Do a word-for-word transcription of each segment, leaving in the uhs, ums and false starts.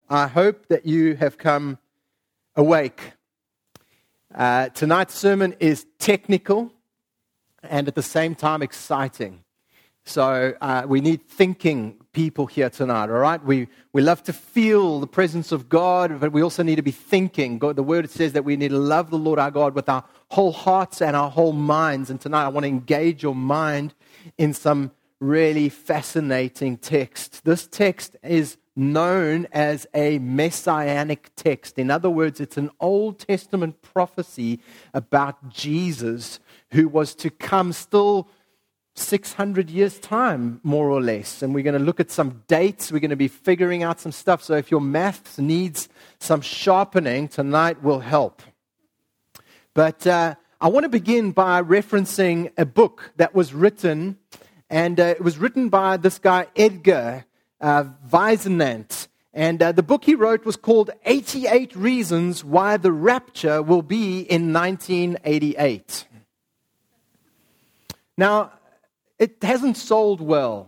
I hope that you have come awake. Uh, tonight's sermon is technical and at the same time exciting. So uh, we need thinking people here tonight, all right? We we love to feel the presence of God, but we also need to be thinking. God, the Word says that we need to love the Lord our God with our whole hearts and our whole minds. And tonight I want to engage your mind in some really fascinating text. This text is known as a messianic text. In other words, it's an Old Testament prophecy about Jesus who was to come still six hundred years' time, more or less. And we're going to look at some dates. We're going to be figuring out some stuff. So if your maths needs some sharpening, tonight will help. But uh, I want to begin by referencing a book that was written, and uh, it was written by this guy, Edgar uh, Whisenant. And uh, the book he wrote was called eighty-eight Reasons Why the Rapture Will Be in nineteen eighty-eight. Now, it hasn't sold well,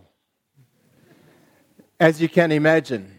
as you can imagine.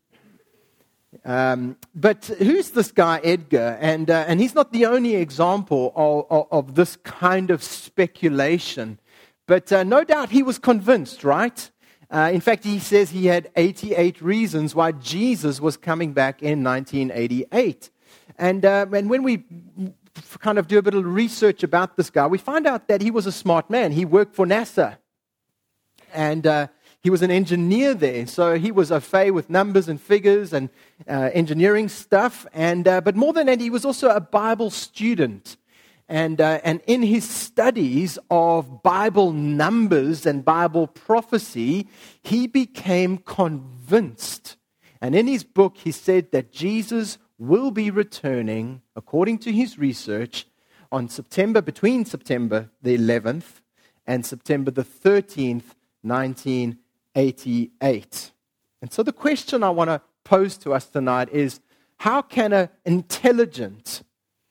Um, but who's this guy, Edgar? And uh, and he's not the only example of, of, of this kind of speculation. But uh, no doubt he was convinced, right? Uh, in fact, he says he had eighty-eight reasons why Jesus was coming back in nineteen eighty-eight. And, uh, and when we kind of do a bit of research about this guy, we find out that he was a smart man. He worked for NASA. And uh, he was an engineer there. So he was au fait with numbers and figures and uh, engineering stuff. And uh, but more than that, he was also a Bible student. And, uh, and in his studies of Bible numbers and Bible prophecy, he became convinced. And in his book, he said that Jesus will be returning, according to his research, on September, between September the eleventh and September the thirteenth, nineteen eighty-eight. And so the question I want to pose to us tonight is, how can an intelligent,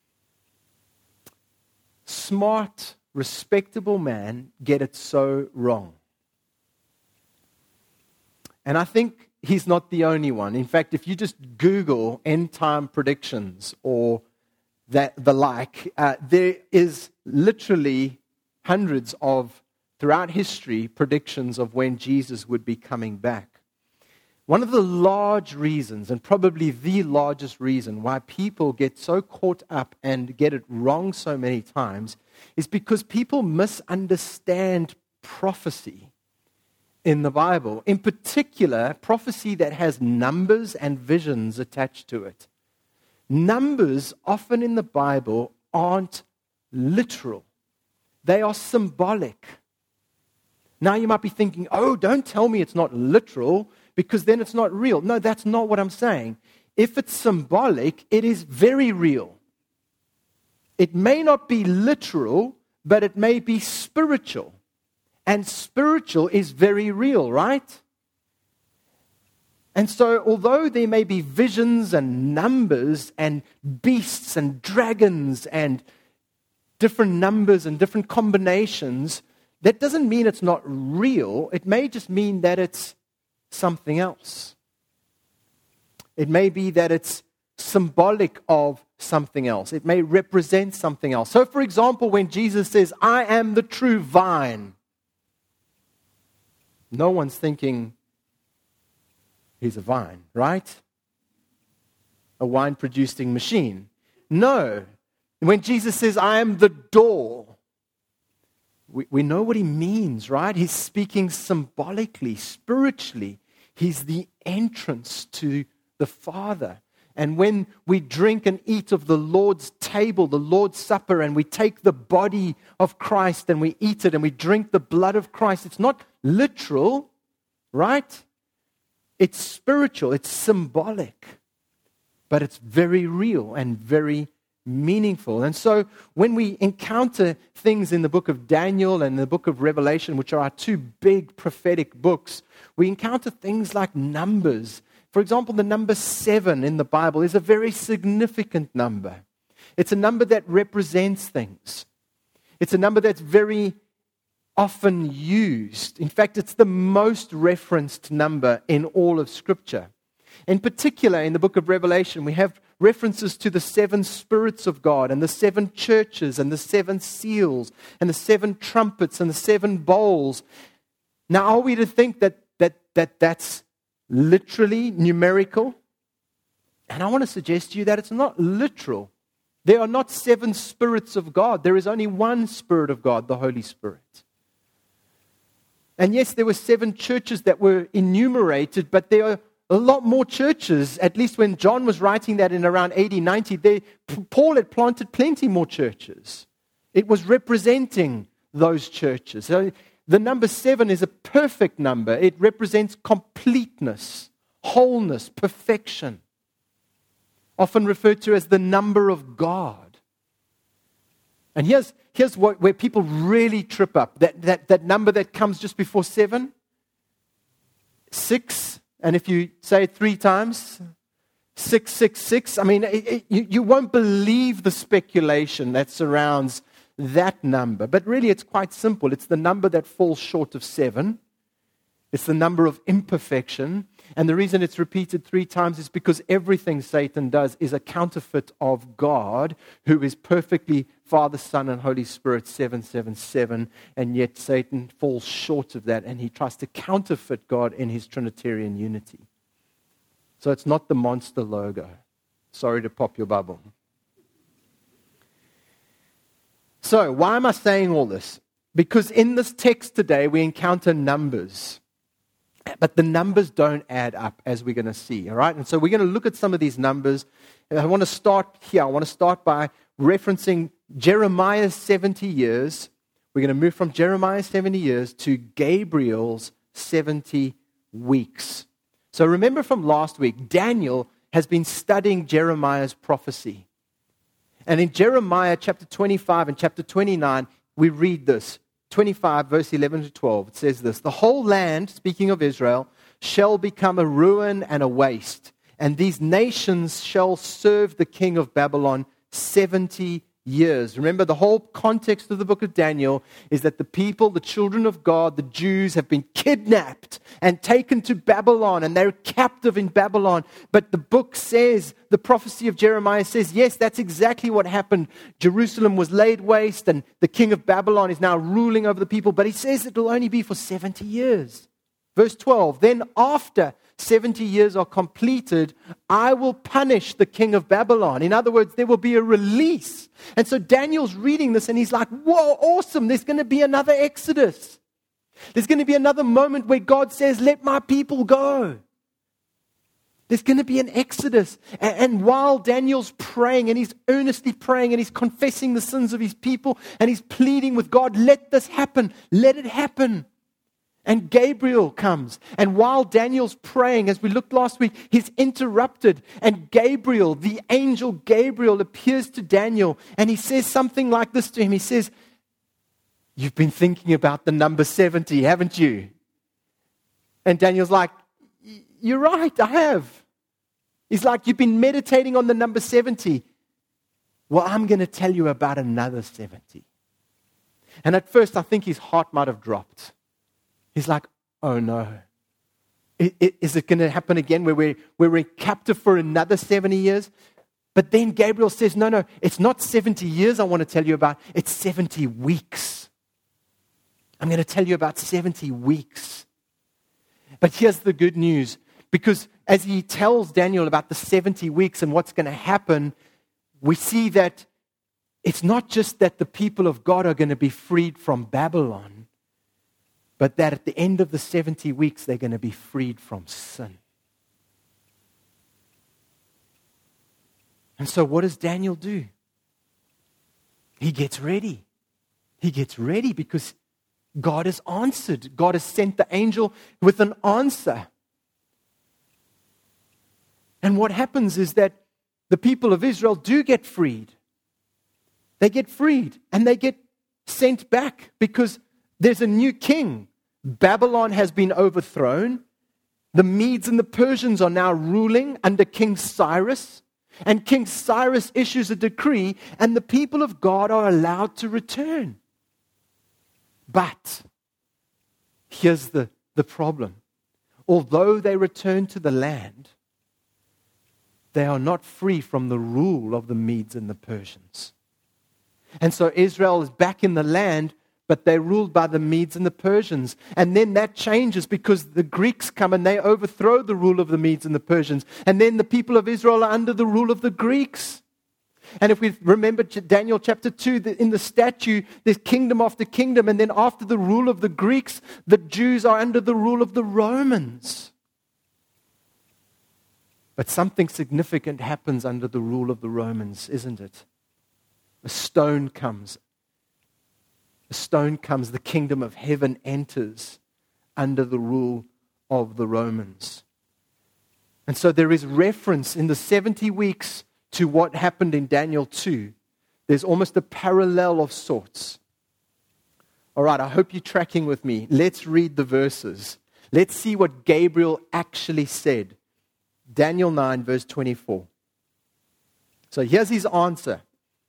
smart, respectable man get it so wrong? And I think he's not the only one. In fact, if you just Google end time predictions or that the like, uh, there is literally hundreds of, throughout history, predictions of when Jesus would be coming back. One of the large reasons, and probably the largest reason why people get so caught up and get it wrong so many times, is because people misunderstand prophecy in the Bible. In particular, prophecy that has numbers and visions attached to it. Numbers often in the Bible aren't literal. They are symbolic. Now you might be thinking, oh, don't tell me it's not literal, because then it's not real. No, that's not what I'm saying. If it's symbolic, it is very real. It may not be literal, but it may be spiritual. And spiritual is very real, right? And so, although there may be visions and numbers and beasts and dragons and different numbers and different combinations, that doesn't mean it's not real. It may just mean that it's something else. It may be that it's symbolic of something else. It may represent something else. So, for example, when Jesus says, I am the true vine, no one's thinking he's a vine, right? A wine-producing machine. No. When Jesus says, I am the door, we, we know what he means, right? He's speaking symbolically, spiritually. He's the entrance to the Father. And when we drink and eat of the Lord's table, the Lord's Supper, and we take the body of Christ and we eat it and we drink the blood of Christ, it's not literal, right? It's spiritual, it's symbolic, but it's very real and very meaningful. And so when we encounter things in the book of Daniel and the book of Revelation, which are our two big prophetic books, we encounter things like numbers. For example, the number seven in the Bible is a very significant number. It's a number that represents things. It's a number that's very often used. In fact, it's the most referenced number in all of Scripture. In particular, in the book of Revelation, we have references to the seven spirits of God and the seven churches and the seven seals and the seven trumpets and the seven bowls. Now, are we to think that, that, that that's literally numerical? And I want to suggest to you that it's not literal. There are not seven spirits of God. There is only one Spirit of God, the Holy Spirit. And yes, there were seven churches that were enumerated, but there are a lot more churches. At least when John was writing that in around A D ninety, they, Paul had planted plenty more churches. It was representing those churches. So the number seven is a perfect number. It represents completeness, wholeness, perfection. Often referred to as the number of God. And here's, here's what, where people really trip up. That, that, that number that comes just before seven, six, and if you say it three times, six, six, six, I mean, it, it, you, you won't believe the speculation that surrounds that number. But really, it's quite simple. It's the number that falls short of seven. It's the number of imperfection. And the reason it's repeated three times is because everything Satan does is a counterfeit of God, who is perfectly Father, Son, and Holy Spirit, seven seven seven. And yet Satan falls short of that, and he tries to counterfeit God in his Trinitarian unity. So it's not the monster logo. Sorry to pop your bubble. So why am I saying all this? Because in this text today, we encounter numbers. But the numbers don't add up, as we're going to see, all right? And so we're going to look at some of these numbers. And I want to start here. I want to start by referencing Jeremiah's seventy years. We're going to move from Jeremiah's seventy years to Gabriel's seventy weeks. So remember from last week, Daniel has been studying Jeremiah's prophecy. And in Jeremiah chapter twenty-five and chapter twenty-nine, we read this. twenty-five, verse eleven to twelve, it says this: the whole land, speaking of Israel, shall become a ruin and a waste, and these nations shall serve the king of Babylon seventy years. Remember, the whole context of the book of Daniel is that the people, the children of God, the Jews, have been kidnapped and taken to Babylon, and they're captive in Babylon. But the book says, the prophecy of Jeremiah says, yes, that's exactly what happened. Jerusalem was laid waste, and the king of Babylon is now ruling over the people. But he says it will only be for seventy years. Verse twelve, then after seventy years are completed, I will punish the king of Babylon. In other words, there will be a release. And so Daniel's reading this and he's like, whoa, awesome. There's going to be another Exodus. There's going to be another moment where God says, let my people go. There's going to be an Exodus. And, and while Daniel's praying, and he's earnestly praying, and he's confessing the sins of his people, and he's pleading with God, let this happen. Let it happen. And Gabriel comes. And while Daniel's praying, as we looked last week, he's interrupted. And Gabriel, the angel Gabriel, appears to Daniel. And he says something like this to him. He says, you've been thinking about the number seventy, haven't you? And Daniel's like, you're right, I have. He's like, you've been meditating on the number seventy. Well, I'm going to tell you about another seventy. And at first, I think his heart might have dropped. He's like, oh no. Is it going to happen again where we're, where we're captive for another seventy years? But then Gabriel says, no, no, it's not seventy years I want to tell you about. It's seventy weeks. I'm going to tell you about seventy weeks. But here's the good news. Because as he tells Daniel about the seventy weeks and what's going to happen, we see that it's not just that the people of God are going to be freed from Babylon, but that at the end of the seventy weeks, they're going to be freed from sin. And so what does Daniel do? He gets ready. He gets ready because God has answered. God has sent the angel with an answer. And what happens is that the people of Israel do get freed. They get freed and they get sent back because there's a new king. Babylon has been overthrown. The Medes and the Persians are now ruling under King Cyrus. And King Cyrus issues a decree and the people of God are allowed to return. But here's the, the problem. Although they return to the land, they are not free from the rule of the Medes and the Persians. And so Israel is back in the land, but they're ruled by the Medes and the Persians. And then that changes because the Greeks come and they overthrow the rule of the Medes and the Persians. And then the people of Israel are under the rule of the Greeks. And if we remember Daniel chapter two, in the statue, there's kingdom after kingdom. And then after the rule of the Greeks, the Jews are under the rule of the Romans. But something significant happens under the rule of the Romans, isn't it? A stone comes. A stone comes. The kingdom of heaven enters under the rule of the Romans. And so there is reference in the seventy weeks to what happened in Daniel two. There's almost a parallel of sorts. All right, I hope you're tracking with me. Let's read the verses. Let's see what Gabriel actually said. Daniel nine, verse twenty-four. So here's his answer.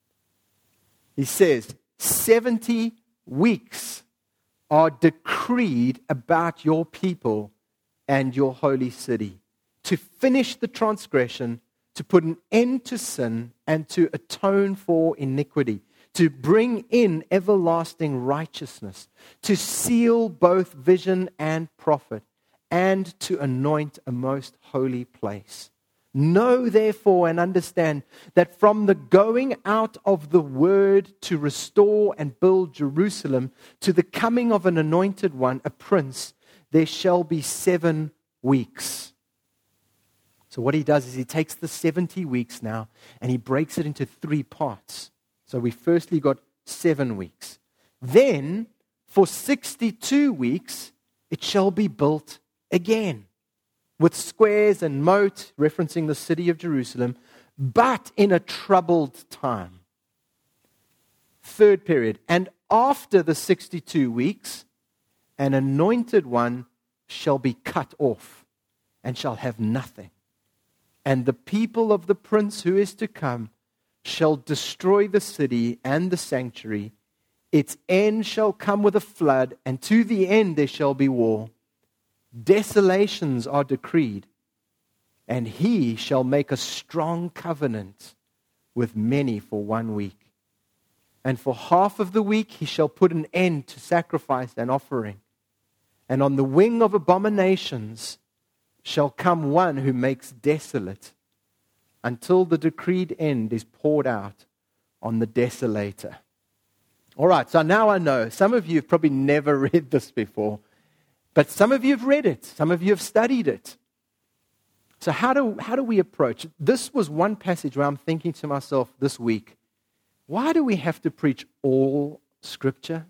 He says, seventy weeks are decreed about your people and your holy city, to finish the transgression, to put an end to sin, and to atone for iniquity, to bring in everlasting righteousness, to seal both vision and prophet, and to anoint a most holy place. Know therefore and understand that from the going out of the word to restore and build Jerusalem to the coming of an anointed one, a prince, there shall be seven weeks. So what he does is he takes the seventy weeks now and he breaks it into three parts. So we firstly got seven weeks. Then for sixty-two weeks it shall be built again, with squares and moat, referencing the city of Jerusalem, but in a troubled time. Third period, and after the sixty-two weeks, an anointed one shall be cut off and shall have nothing. And the people of the prince who is to come shall destroy the city and the sanctuary. Its end shall come with a flood, and to the end there shall be war. Desolations are decreed, and he shall make a strong covenant with many for one week. And for half of the week he shall put an end to sacrifice and offering. And on the wing of abominations shall come one who makes desolate, until the decreed end is poured out on the desolator. All right, so now I know some of you have probably never read this before. But some of you have read it. Some of you have studied it. So how do, how do we approach it? This was one passage where I'm thinking to myself this week, why do we have to preach all Scripture?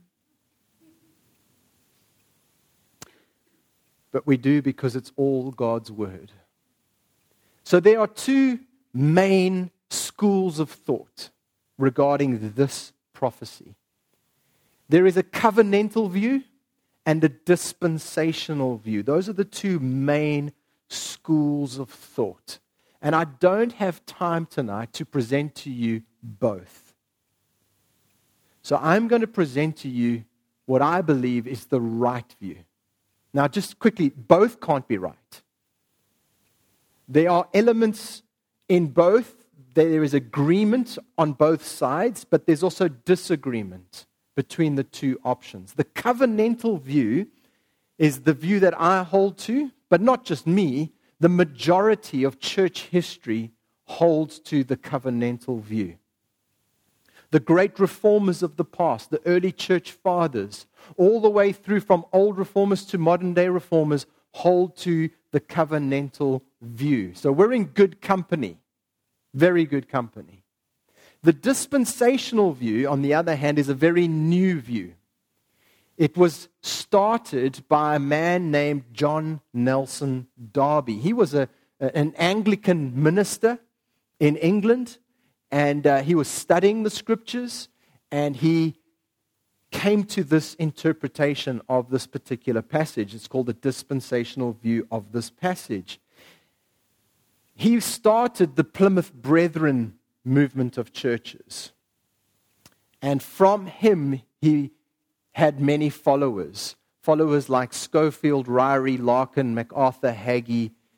But we do because it's all God's Word. So there are two main schools of thought regarding this prophecy. There is a covenantal view and a dispensational view. Those are the two main schools of thought. And I don't have time tonight to present to you both. So I'm going to present to you what I believe is the right view. Now, just quickly, both can't be right. There are elements in both. There is agreement on both sides, but there's also disagreement between the two options. The covenantal view is the view that I hold to, but not just me. The majority of church history holds to the covenantal view. The great reformers of the past, the early church fathers, all the way through from old reformers to modern day reformers, hold to the covenantal view. So we're in good company, very good company. The dispensational view, on the other hand, is a very new view. It was started by a man named John Nelson Darby. He was a, an Anglican minister in England, and uh, he was studying the Scriptures, and he came to this interpretation of this particular passage. It's called the dispensational view of this passage. He started the Plymouth Brethren movement of churches. And from him, he had many followers. Followers like Schofield, Ryrie, Larkin, MacArthur, Hagee,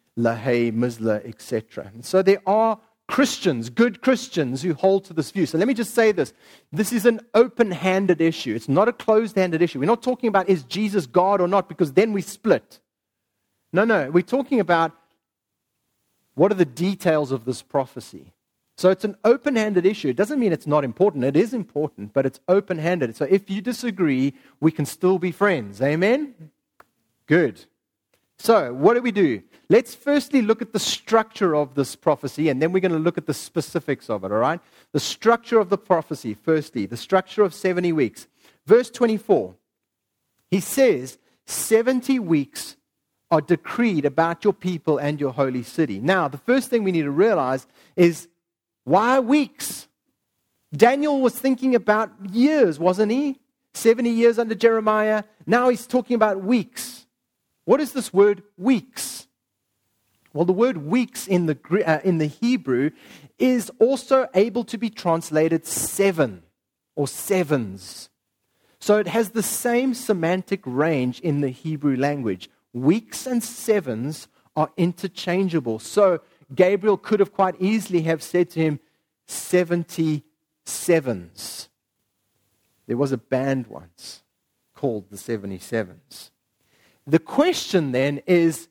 Lahey, Mizlah, et cetera. And so there are Christians, good Christians, who hold to this view. So let me just say this. This is an open-handed issue. It's not a closed-handed issue. We're not talking about is Jesus God or not, because then we split. No, no. We're talking about what are the details of this prophecy. So it's an open-handed issue. It doesn't mean it's not important. It is important, but it's open-handed. So if you disagree, we can still be friends. Amen? Good. So what do we do? Let's firstly look at the structure of this prophecy, and then we're going to look at the specifics of it, all right? The structure of the prophecy, firstly, the structure of seventy weeks. Verse twenty-four, he says, seventy weeks are decreed about your people and your holy city. Now, the first thing we need to realize is, why weeks? Daniel was thinking about years, wasn't he? seventy years under Jeremiah. Now he's talking about weeks. What is this word weeks? Well, the word weeks in the, uh, in the Hebrew is also able to be translated seven or sevens. So it has the same semantic range in the Hebrew language. Weeks and sevens are interchangeable. So Gabriel could have quite easily have said to him, seventy sevens. There was a band once called the seventy-sevens. The question then is,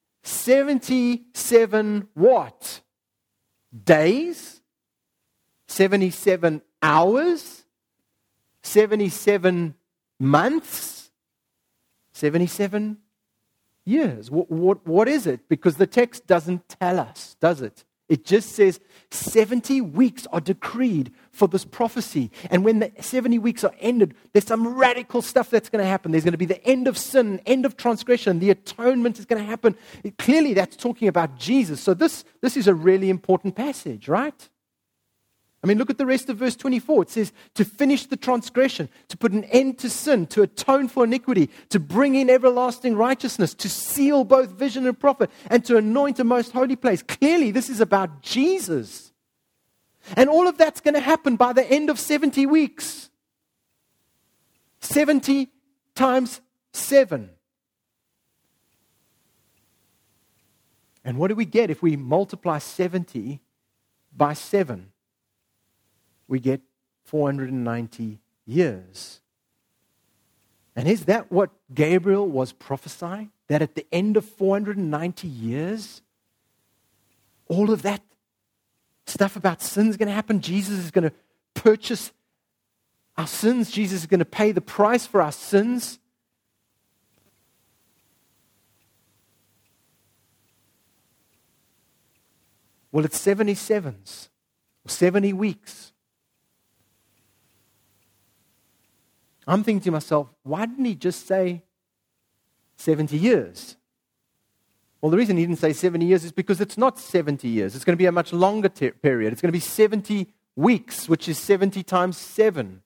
seventy-seven what? Days? seventy-seven hours? seventy-seven months? seventy-seven years? What, what, what is it? Because the text doesn't tell us, does it? It just says seventy weeks are decreed for this prophecy. And when the seventy weeks are ended, there's some radical stuff that's going to happen. There's going to be the end of sin, end of transgression. The atonement is going to happen. It, clearly, that's talking about Jesus. So this, this is a really important passage, right? I mean, look at the rest of verse twenty-four. It says, to finish the transgression, to put an end to sin, to atone for iniquity, to bring in everlasting righteousness, to seal both vision and prophet, and to anoint a most holy place. Clearly, this is about Jesus. And all of that's going to happen by the end of seventy weeks. seventy times seven. And what do we get if we multiply seventy by seven? We get four hundred ninety years. And is that what Gabriel was prophesying? That at the end of four hundred ninety years, all of that stuff about sin is going to happen. Jesus is going to purchase our sins. Jesus is going to pay the price for our sins. Well, it's seventy-sevens, seventy weeks. I'm thinking to myself, why didn't he just say seventy years? Well, the reason he didn't say seventy years is because it's not seventy years. It's going to be a much longer ter- period. It's going to be seventy weeks, which is seventy times seven.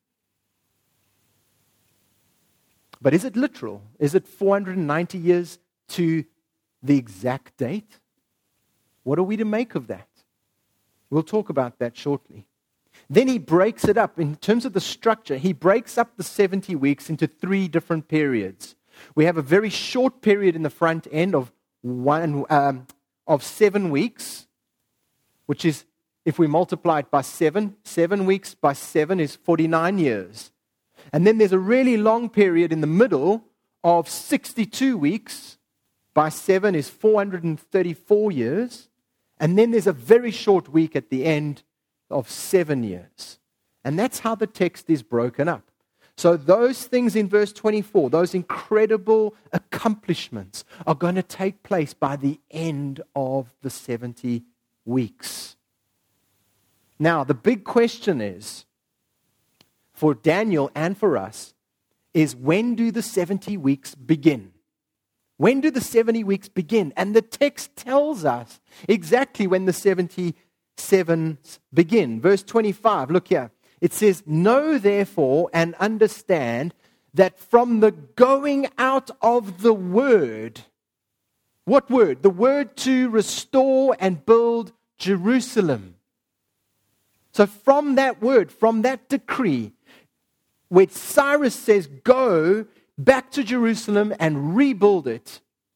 But is it literal? Is it four hundred ninety years to the exact date? What are we to make of that? We'll talk about that shortly. Then he breaks it up. In terms of the structure, he breaks up the seventy weeks into three different periods. We have a very short period in the front end of one um, of seven weeks, which is, if we multiply it by seven, seven weeks by seven is forty-nine years. And then there's a really long period in the middle of sixty-two weeks by seven is four hundred thirty-four years. And then there's a very short week at the end of seven years. And that's how the text is broken up. So those things in verse twenty-four, those incredible accomplishments are going to take place by the end of the seventy weeks. Now, the big question is, for Daniel and for us, is when do the seventy weeks begin? When do the seventy weeks begin? And the text tells us exactly when the seventy-sevens begin. Verse twenty-five, look here. It says, know therefore and understand that from the going out of the word, what word? The word to restore and build Jerusalem. So from that word, from that decree, where Cyrus says, go back to Jerusalem and rebuild it,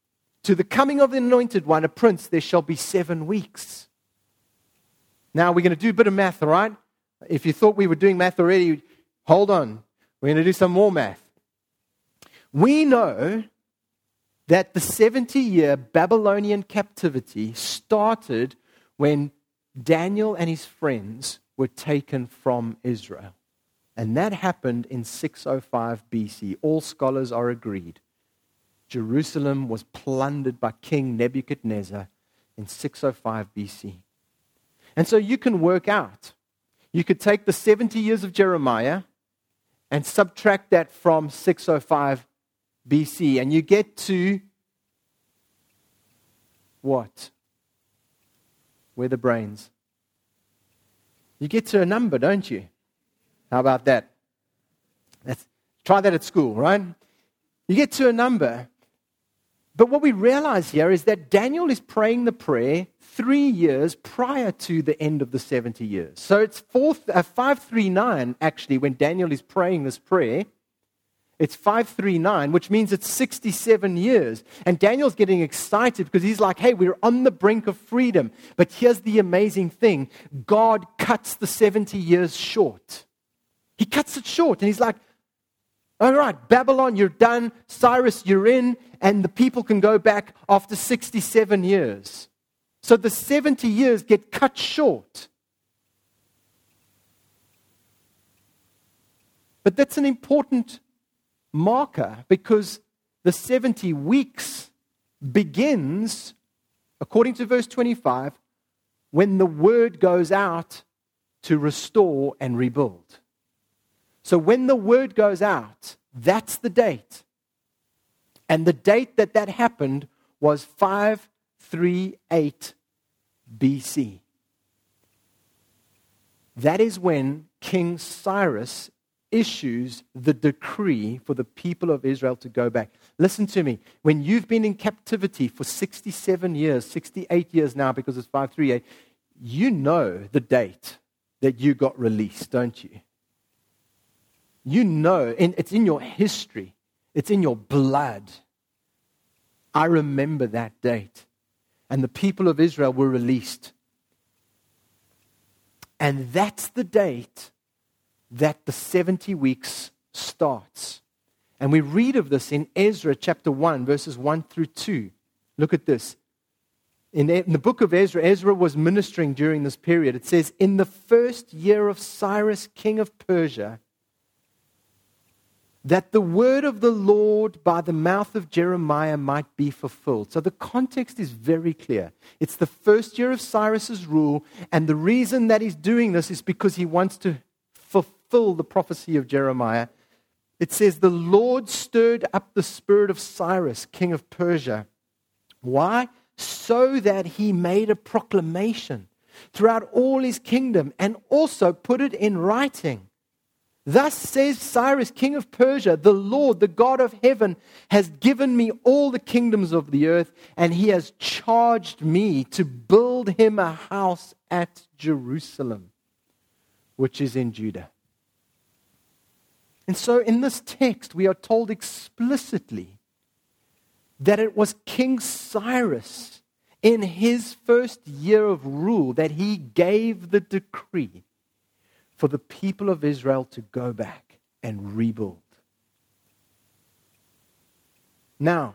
to the coming of the anointed one, a prince, there shall be seven weeks. Now, we're going to do a bit of math, all right? If you thought we were doing math already, hold on. We're going to do some more math. We know that the seventy-year Babylonian captivity started when Daniel and his friends were taken from Israel. And that happened in six oh five B C. All scholars are agreed. Jerusalem was plundered by King Nebuchadnezzar in six oh five B C. And so you can work out. You could take the seventy years of Jeremiah and subtract that from six oh five B C, and you get to what? Where are the brains? You get to a number, don't you? How about that? Let's try that at school, right? You get to a number. But what we realize here is that Daniel is praying the prayer three years prior to the end of the seventy years. So it's four, uh, five thirty-nine, actually, when Daniel is praying this prayer. It's five thirty-nine, which means it's sixty-seven years. And Daniel's getting excited because he's like, hey, we're on the brink of freedom. But here's the amazing thing. God cuts the seventy years short. He cuts it short. And he's like, all right, Babylon, you're done. Cyrus, you're in. And the people can go back after sixty-seven years. So the seventy years get cut short. But that's an important marker, because the seventy weeks begins, according to verse twenty-five, when the word goes out to restore and rebuild. So when the word goes out, that's the date. And the date that that happened was five thirty-eight B C. That is when King Cyrus issues the decree for the people of Israel to go back. Listen to me. When you've been in captivity for sixty-seven years, sixty-eight years now, because it's five thirty-eight, you know the date that you got released, don't you? You know, and it's in your history. It's in your blood. I remember that date. And the people of Israel were released. And that's the date that the seventy weeks starts. And we read of this in Ezra chapter one, verses one through two. Look at this. In the, in the book of Ezra, Ezra was ministering during this period. It says, in the first year of Cyrus, king of Persia, that the word of the Lord by the mouth of Jeremiah might be fulfilled. So the context is very clear. It's the first year of Cyrus's rule, and the reason that he's doing this is because he wants to fulfill the prophecy of Jeremiah. It says, the Lord stirred up the spirit of Cyrus, king of Persia. Why? So that he made a proclamation throughout all his kingdom and also put it in writing. Thus says Cyrus, king of Persia, the Lord, the God of heaven, has given me all the kingdoms of the earth, and he has charged me to build him a house at Jerusalem, which is in Judah. And so in this text, we are told explicitly that it was King Cyrus, in his first year of rule, that he gave the decree for the people of Israel to go back and rebuild. Now,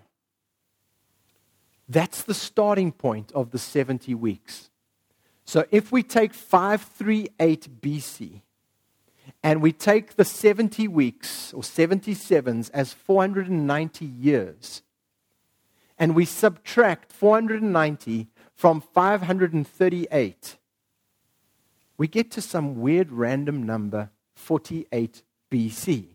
that's the starting point of the seventy weeks. So if we take five thirty-eight B C and we take the seventy weeks or seventy-sevens as four hundred ninety years, and we subtract four hundred ninety from five hundred thirty-eight, we get to some weird random number, forty-eight B C.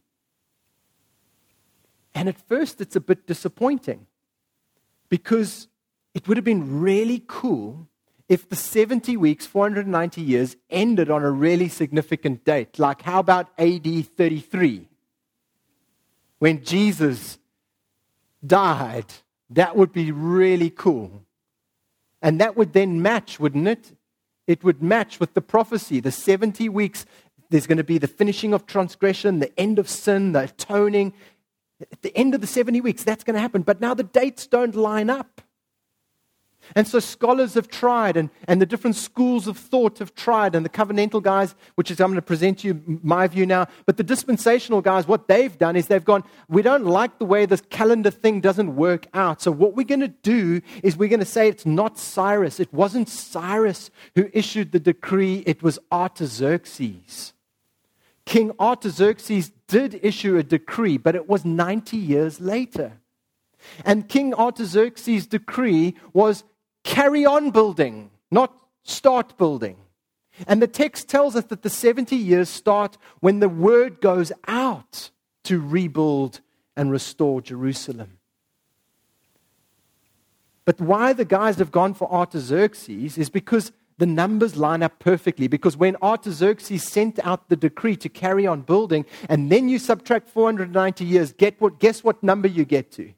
And at first it's a bit disappointing, because it would have been really cool if the seventy weeks, four hundred ninety years, ended on a really significant date. Like, how about A D thirty-three? When Jesus died. That would be really cool. And that would then match, wouldn't it? It would match with the prophecy. The seventy weeks, there's going to be the finishing of transgression, the end of sin, the atoning. At the end of the seventy weeks, that's going to happen. But now the dates don't line up. And so scholars have tried, and, and the different schools of thought have tried, and the covenantal guys, which is I'm going to present to you my view now, but the dispensational guys, what they've done is they've gone, we don't like the way this calendar thing doesn't work out. So what we're going to do is we're going to say it's not Cyrus. It wasn't Cyrus who issued the decree. It was Artaxerxes. King Artaxerxes did issue a decree, but it was ninety years later. And King Artaxerxes' decree was carry on building, not start building. And the text tells us that the seventy years start when the word goes out to rebuild and restore Jerusalem. But why the guys have gone for Artaxerxes is because the numbers line up perfectly. Because when Artaxerxes sent out the decree to carry on building, and then you subtract four hundred ninety years, get what, guess what number you get to?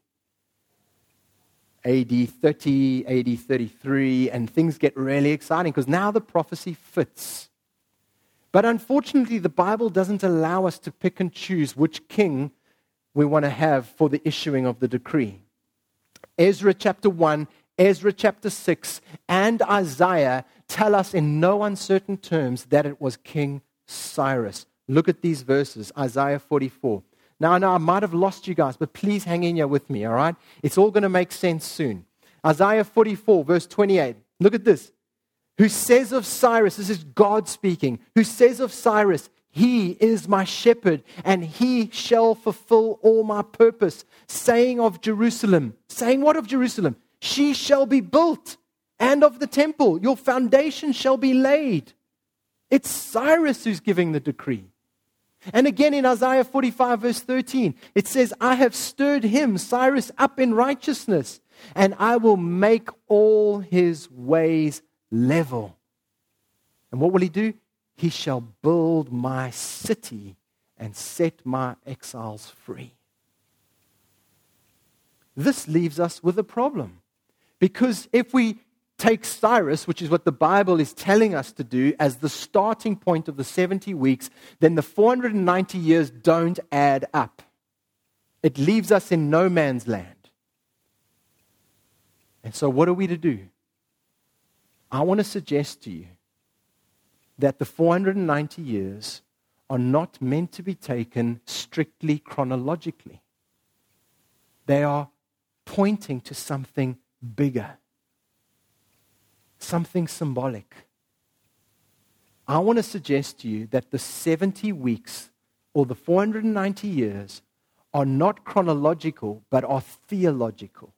A D thirty, A D thirty-three, and things get really exciting because now the prophecy fits. But unfortunately, the Bible doesn't allow us to pick and choose which king we want to have for the issuing of the decree. Ezra chapter one, Ezra chapter six, and Isaiah tell us in no uncertain terms that it was King Cyrus. Look at these verses, Isaiah forty-four. Now, now, I might have lost you guys, but please hang in here with me, all right? It's all going to make sense soon. Isaiah forty-four, verse twenty-eight. Look at this. Who says of Cyrus, this is God speaking, who says of Cyrus, he is my shepherd, and he shall fulfill all my purpose. Saying of Jerusalem, saying what of Jerusalem? She shall be built, and of the temple, your foundation shall be laid. It's Cyrus who's giving the decree. And again in Isaiah forty-five verse thirteen, it says, I have stirred him, Cyrus, up in righteousness, and I will make all his ways level. And what will he do? He shall build my city and set my exiles free. This leaves us with a problem. Because if we take Cyrus, which is what the Bible is telling us to do, as the starting point of the seventy weeks, then the four hundred ninety years don't add up. It leaves us in no man's land. And so what are we to do? I want to suggest to you that the four hundred ninety years are not meant to be taken strictly chronologically. They are pointing to something bigger. Something symbolic. I want to suggest to you that the seventy weeks or the four hundred ninety years are not chronological but are theological.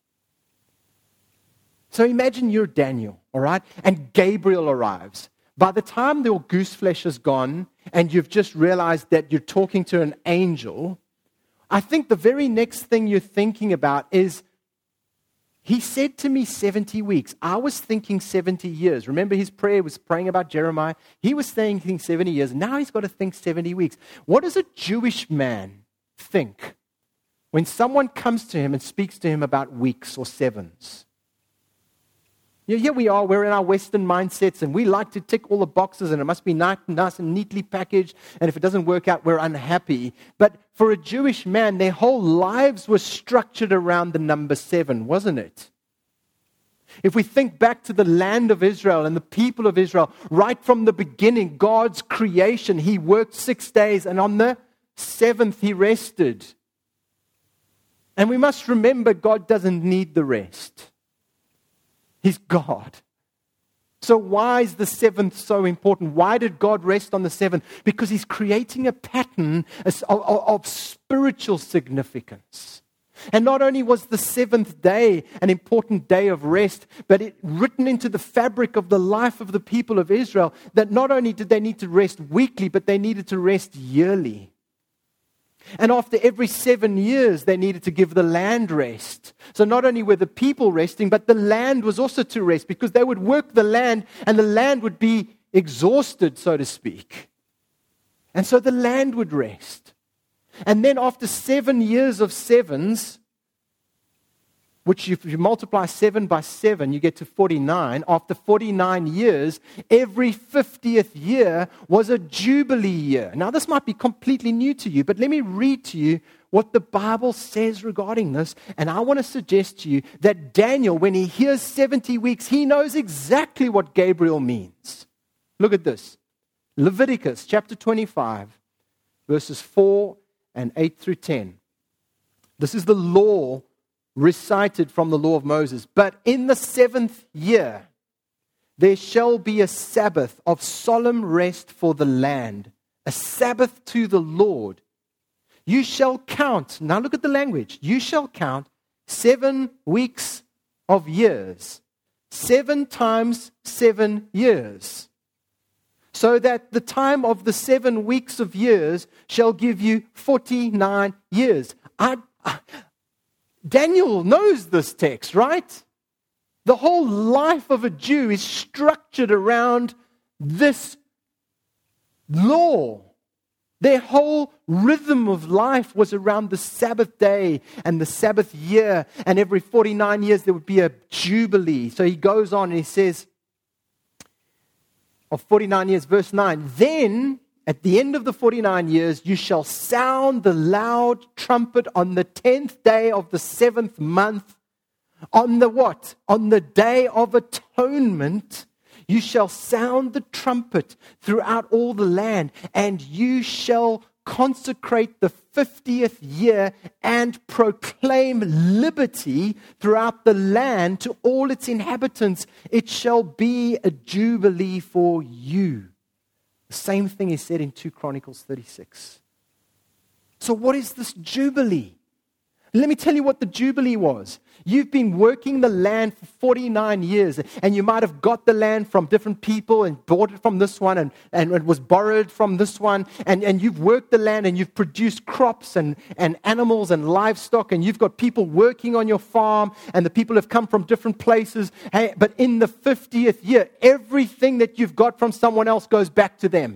So imagine you're Daniel, all right, and Gabriel arrives. By the time your goose flesh is gone and you've just realized that you're talking to an angel, I think the very next thing you're thinking about is, he said to me seventy weeks. I was thinking seventy years. Remember his prayer was praying about Jeremiah? He was thinking seventy years. Now he's got to think seventy weeks. What does a Jewish man think when someone comes to him and speaks to him about weeks or sevens? Yeah, here we are, we're in our Western mindsets and we like to tick all the boxes and it must be nice and neatly packaged, and if it doesn't work out, we're unhappy. But for a Jewish man, their whole lives were structured around the number seven, wasn't it? If we think back to the land of Israel and the people of Israel, right from the beginning, God's creation, He worked six days and on the seventh He rested. And we must remember God doesn't need the rest. He's God. So why is the seventh so important? Why did God rest on the seventh? Because He's creating a pattern of, of, of spiritual significance. And not only was the seventh day an important day of rest, but it written into the fabric of the life of the people of Israel that not only did they need to rest weekly, but they needed to rest yearly. And after every seven years, they needed to give the land rest. So not only were the people resting, but the land was also to rest, because they would work the land and the land would be exhausted, so to speak. And so the land would rest. And then after seven years of sevens, which if you multiply seven by seven, you get to forty-nine. After forty-nine years, every fiftieth year was a Jubilee year. Now, this might be completely new to you, but let me read to you what the Bible says regarding this. And I want to suggest to you that Daniel, when he hears seventy weeks, he knows exactly what Gabriel means. Look at this. Leviticus chapter twenty-five, verses four and eight through ten. This is the law recited from the law of Moses. But in the seventh year, there shall be a Sabbath of solemn rest for the land, a Sabbath to the Lord. You shall count, now look at the language, you shall count seven weeks of years, seven times seven years, so that the time of the seven weeks of years shall give you forty-nine years. I, I, Daniel knows this text, right? The whole life of a Jew is structured around this law. Their whole rhythm of life was around the Sabbath day and the Sabbath year. And every forty-nine years there would be a jubilee. So he goes on and he says, of forty-nine years, verse nine, then at the end of the forty-nine years, you shall sound the loud trumpet on the tenth day of the seventh month. On the what? On the day of atonement, you shall sound the trumpet throughout all the land, and you shall consecrate the fiftieth year and proclaim liberty throughout the land to all its inhabitants. It shall be a jubilee for you. The same thing is said in Second Chronicles thirty-six. So what is this jubilee? Let me tell you what the jubilee was. You've been working the land for forty-nine years, and you might have got the land from different people and bought it from this one, and, and it was borrowed from this one, and, and you've worked the land and you've produced crops and, and animals and livestock, and you've got people working on your farm, and the people have come from different places. Hey, but in the fiftieth year, everything that you've got from someone else goes back to them.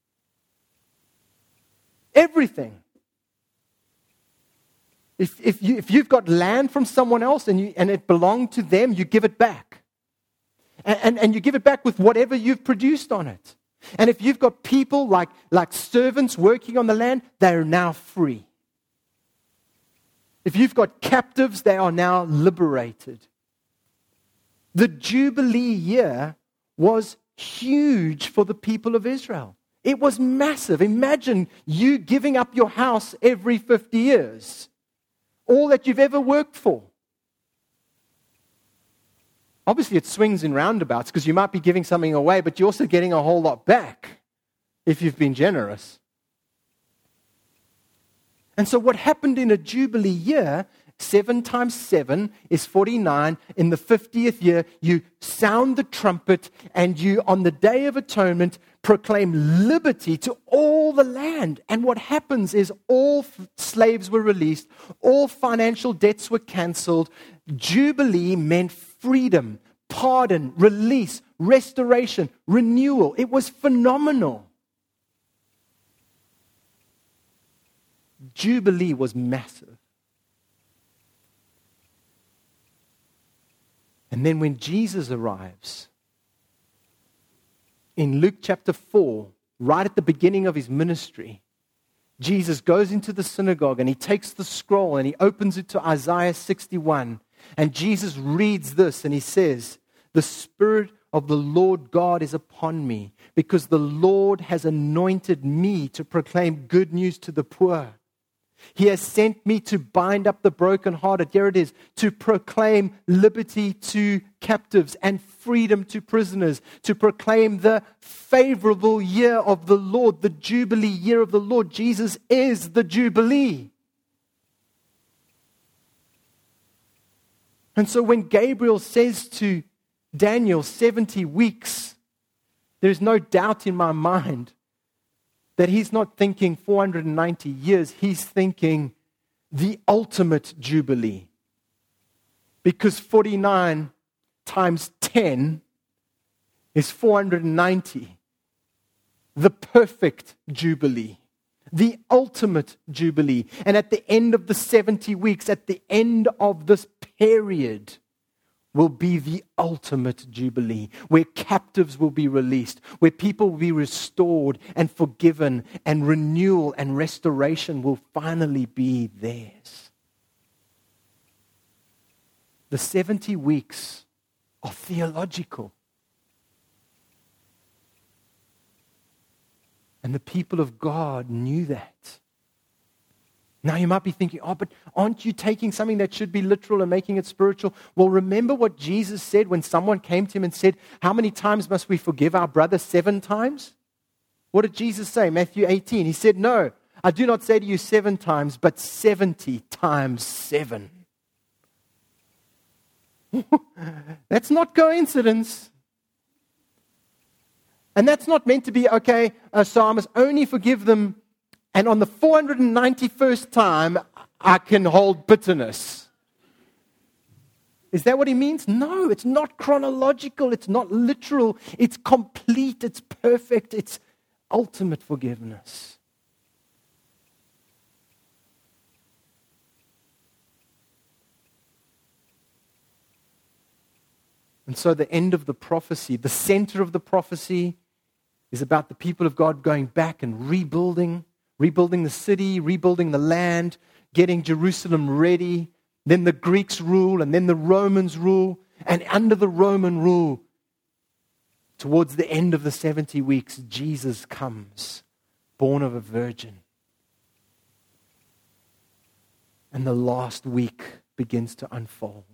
Everything. If, if, you, if you've got land from someone else and, you, and it belonged to them, you give it back. And, and, and you give it back with whatever you've produced on it. And if you've got people like, like servants working on the land, they are now free. If you've got captives, they are now liberated. The Jubilee year was huge for the people of Israel. It was massive. Imagine you giving up your house every fifty years. All that you've ever worked for. Obviously, it swings in roundabouts because you might be giving something away, but you're also getting a whole lot back if you've been generous. And so what happened in a Jubilee year, seven times seven is forty-nine. In the fiftieth year, you sound the trumpet and you, on the Day of Atonement, proclaim liberty to all the land. And what happens is all f- slaves were released, all financial debts were cancelled. Jubilee meant freedom, pardon, release, restoration, renewal. It was phenomenal. Jubilee was massive. And then when Jesus arrives, in Luke chapter four, right at the beginning of his ministry, Jesus goes into the synagogue and he takes the scroll and he opens it to Isaiah sixty-one. And Jesus reads this and he says, "The Spirit of the Lord God is upon me, because the Lord has anointed me to proclaim good news to the poor. He has sent me to bind up the brokenhearted," here it is, "to proclaim liberty to captives and freedom to prisoners, to proclaim the favorable year of the Lord," the Jubilee year of the Lord. Jesus is the Jubilee. And so when Gabriel says to Daniel, seventy weeks, there's no doubt in my mind that he's not thinking four hundred ninety years, he's thinking the ultimate Jubilee. Because forty-nine times ten is four hundred ninety. The perfect Jubilee. The ultimate Jubilee. And at the end of the seventy weeks, at the end of this period, will be the ultimate jubilee, where captives will be released, where people will be restored and forgiven, and renewal and restoration will finally be theirs. The seventy weeks are theological. And the people of God knew that. Now you might be thinking, oh, but aren't you taking something that should be literal and making it spiritual? Well, remember what Jesus said when someone came to him and said, how many times must we forgive our brother? Seven times? What did Jesus say? Matthew eighteen. He said, no, I do not say to you seven times, but seventy times seven. That's not coincidence. And that's not meant to be, okay, uh, so I must only forgive them, and on the four hundred ninety-first time, I can hold bitterness. Is that what he means? No, it's not chronological. It's not literal. It's complete. It's perfect. It's ultimate forgiveness. And so the end of the prophecy, the center of the prophecy, is about the people of God going back and rebuilding, rebuilding the city, rebuilding the land, getting Jerusalem ready. Then the Greeks rule, and then the Romans rule. And under the Roman rule, towards the end of the seventy weeks, Jesus comes, born of a virgin. And the last week begins to unfold.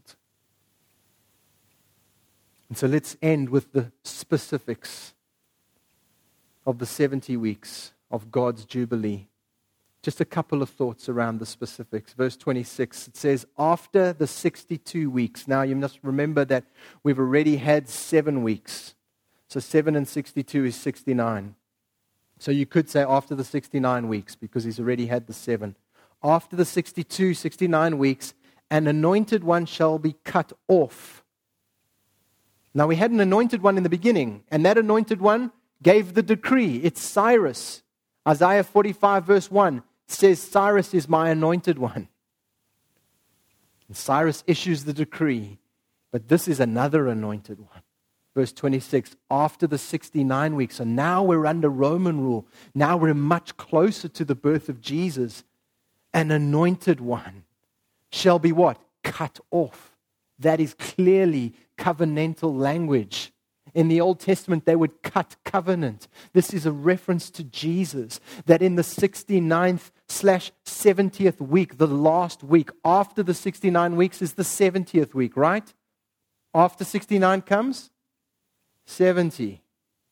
And so let's end with the specifics of the seventy weeks of God's Jubilee. Just a couple of thoughts around the specifics. Verse twenty-six, it says, after the sixty-two weeks. Now you must remember that we've already had seven weeks. So seven and sixty-two is sixty-nine. So you could say after the sixty-nine weeks, because he's already had the seven. After the sixty-two, sixty-nine weeks, an anointed one shall be cut off. Now we had an anointed one in the beginning, and that anointed one gave the decree. It's Cyrus. Isaiah forty-five verse one says, Cyrus is my anointed one. And Cyrus issues the decree, but this is another anointed one. Verse twenty-six, after the sixty-nine weeks, so now we're under Roman rule. Now we're much closer to the birth of Jesus. An anointed one shall be what? Cut off. That is clearly covenantal language. In the Old Testament, they would cut covenant. This is a reference to Jesus, that in the sixty-ninth slash seventieth week, the last week, after the sixty-nine weeks is the seventieth week, right? After sixty-nine comes seventy.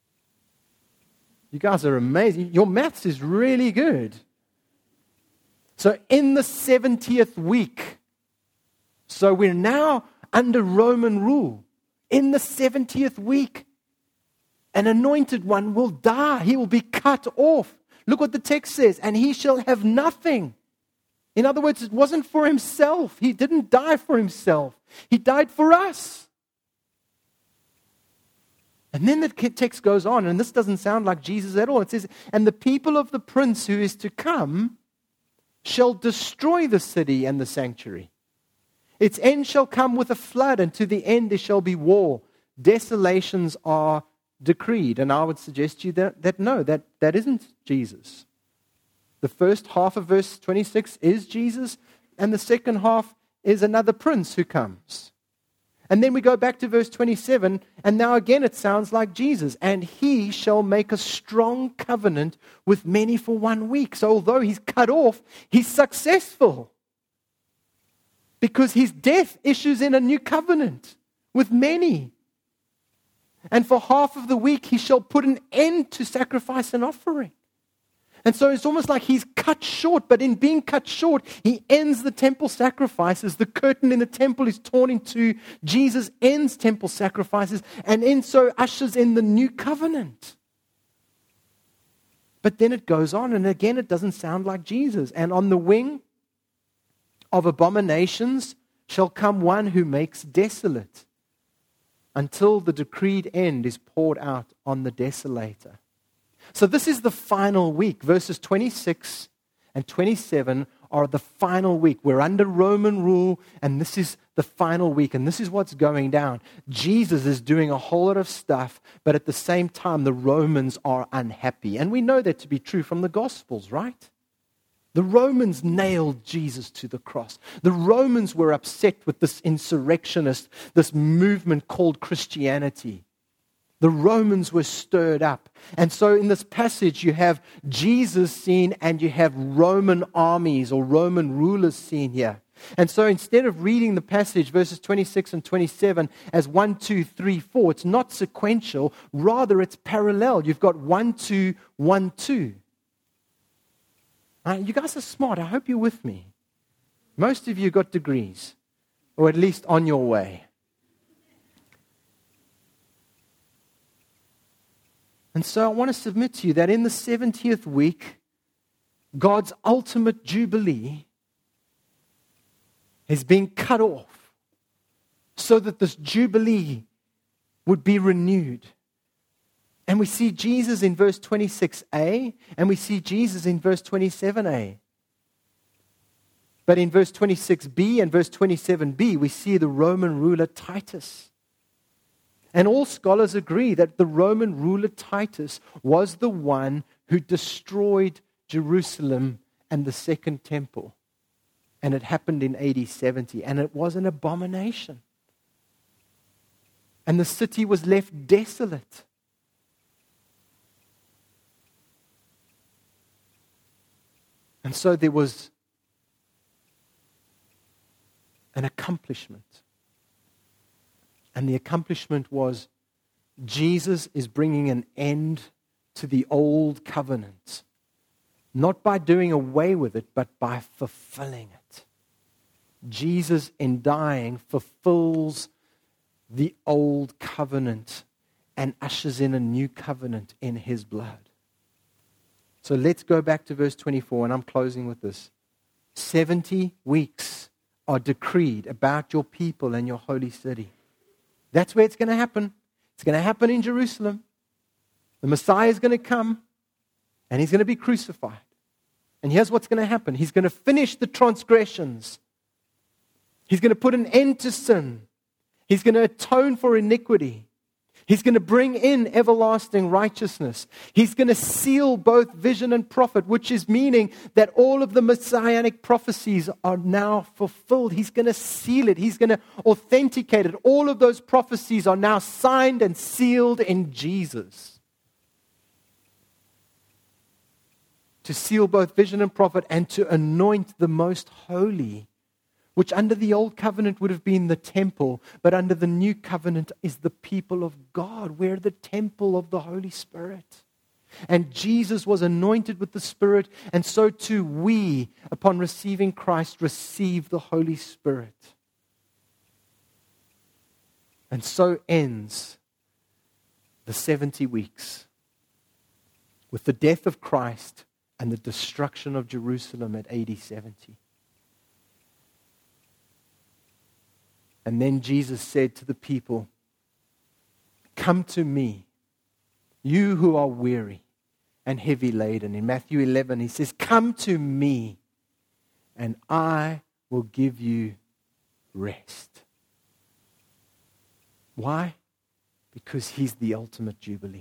You guys are amazing. Your maths is really good. So in the seventieth week, so we're now under Roman rule. In the seventieth week, an anointed one will die. He will be cut off. Look what the text says. And he shall have nothing. In other words, it wasn't for himself. He didn't die for himself. He died for us. And then the text goes on, and this doesn't sound like Jesus at all. It says, and the people of the prince who is to come shall destroy the city and the sanctuary. Its end shall come with a flood, and to the end there shall be war. Desolations are decreed. And I would suggest to you that, that no, that, that isn't Jesus. The first half of verse twenty-six is Jesus, and the second half is another prince who comes. And then we go back to verse twenty-seven, and now again it sounds like Jesus. And he shall make a strong covenant with many for one week. So although he's cut off, he's successful. Because his death issues in a new covenant with many. And for half of the week, he shall put an end to sacrifice and offering. And so it's almost like he's cut short, but in being cut short, he ends the temple sacrifices. The curtain in the temple is torn in two. Jesus ends temple sacrifices, and in so ushers in the new covenant. But then it goes on, and again, it doesn't sound like Jesus. And on the wing of abominations shall come one who makes desolate, until the decreed end is poured out on the desolator. So this is the final week. Verses twenty-six and twenty-seven are the final week. We're under Roman rule, and this is the final week, and this is what's going down. Jesus is doing a whole lot of stuff, but at the same time, the Romans are unhappy. And we know that to be true from the Gospels, right? The Romans nailed Jesus to the cross. The Romans were upset with this insurrectionist, this movement called Christianity. The Romans were stirred up. And so in this passage, you have Jesus seen and you have Roman armies or Roman rulers seen here. And so instead of reading the passage, verses twenty-six and twenty-seven, as one, two, three, four, it's not sequential. Rather, it's parallel. You've got one, two, one, two. Right, you guys are smart. I hope you're with me. Most of you got degrees, or at least on your way. And so I want to submit to you that in the seventieth week, God's ultimate jubilee has been cut off so that this jubilee would be renewed. And we see Jesus in verse twenty-six a, and we see Jesus in verse twenty-seven a. But in verse twenty-six b and verse twenty-seven b, we see the Roman ruler Titus. And all scholars agree that the Roman ruler Titus was the one who destroyed Jerusalem and the second temple. And it happened in A D seventy, and it was an abomination. And the city was left desolate. And so there was an accomplishment. And the accomplishment was Jesus is bringing an end to the old covenant. Not by doing away with it, but by fulfilling it. Jesus, in dying, fulfills the old covenant and ushers in a new covenant in his blood. So let's go back to verse twenty-four, and I'm closing with this. seventy weeks are decreed about your people and your holy city. That's where it's going to happen. It's going to happen in Jerusalem. The Messiah is going to come, and he's going to be crucified. And here's what's going to happen. He's going to finish the transgressions. He's going to put an end to sin. He's going to atone for iniquity. He's going to bring in everlasting righteousness. He's going to seal both vision and prophet, which is meaning that all of the messianic prophecies are now fulfilled. He's going to seal it. He's going to authenticate it. All of those prophecies are now signed and sealed in Jesus. To seal both vision and prophet and to anoint the most holy, which under the old covenant would have been the temple, but under the new covenant is the people of God. We're the temple of the Holy Spirit. And Jesus was anointed with the Spirit, and so too we, upon receiving Christ, receive the Holy Spirit. And so ends the seventy weeks with the death of Christ and the destruction of Jerusalem at A D seventy. And then Jesus said to the people, "Come to me, you who are weary and heavy laden." In Matthew eleven, he says, "Come to me, and I will give you rest." Why? Because he's the ultimate jubilee.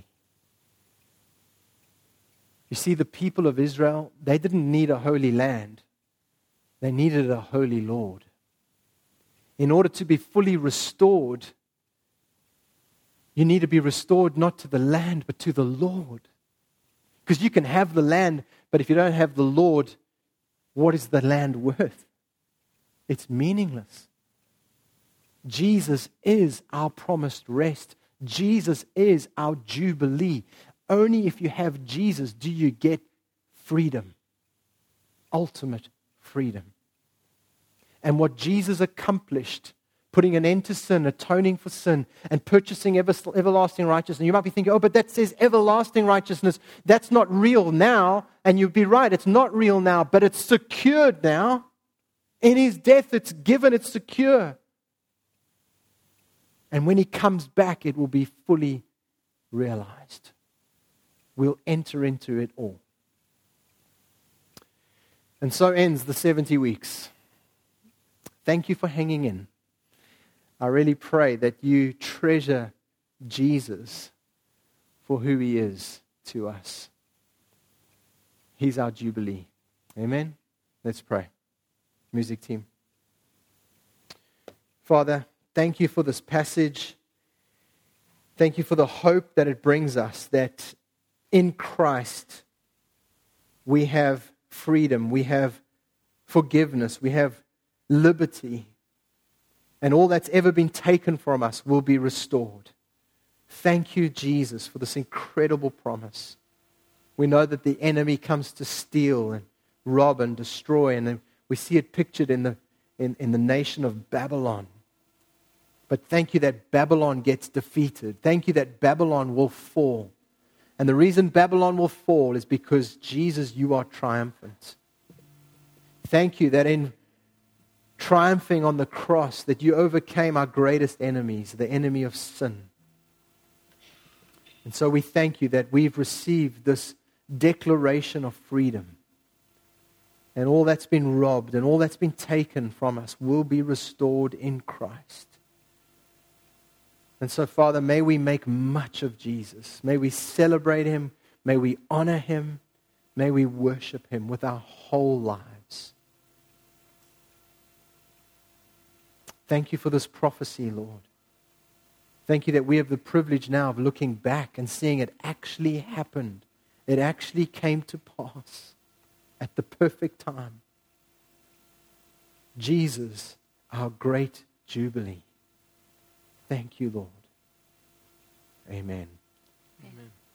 You see, the people of Israel, they didn't need a holy land. They needed a holy Lord. In order to be fully restored, you need to be restored not to the land, but to the Lord. Because you can have the land, but if you don't have the Lord, what is the land worth? It's meaningless. Jesus is our promised rest. Jesus is our jubilee. Only if you have Jesus do you get freedom. Ultimate freedom. And what Jesus accomplished, putting an end to sin, atoning for sin, and purchasing ever, everlasting righteousness. And you might be thinking, oh, but that says everlasting righteousness. That's not real now. And you'd be right, it's not real now, but it's secured now. In his death, it's given, it's secure. And when he comes back, it will be fully realized. We'll enter into it all. And so ends the seventy weeks. Thank you for hanging in. I really pray that you treasure Jesus for who he is to us. He's our Jubilee. Amen? Let's pray. Music team. Father, thank you for this passage. Thank you for the hope that it brings us, that in Christ we have freedom, we have forgiveness, we have liberty, and all that's ever been taken from us will be restored. Thank you, Jesus, for this incredible promise. We know that the enemy comes to steal and rob and destroy, and we see it pictured in the, in, in the nation of Babylon. But thank you that Babylon gets defeated. Thank you that Babylon will fall. And the reason Babylon will fall is because, Jesus, you are triumphant. Thank you that in triumphing on the cross, that you overcame our greatest enemies, the enemy of sin. And so we thank you that we've received this declaration of freedom. And all that's been robbed and all that's been taken from us will be restored in Christ. And so, Father, may we make much of Jesus. May we celebrate him. May we honor him. May we worship him with our whole lives. Thank you for this prophecy, Lord. Thank you that we have the privilege now of looking back and seeing it actually happened. It actually came to pass at the perfect time. Jesus, our great Jubilee. Thank you, Lord. Amen. Amen.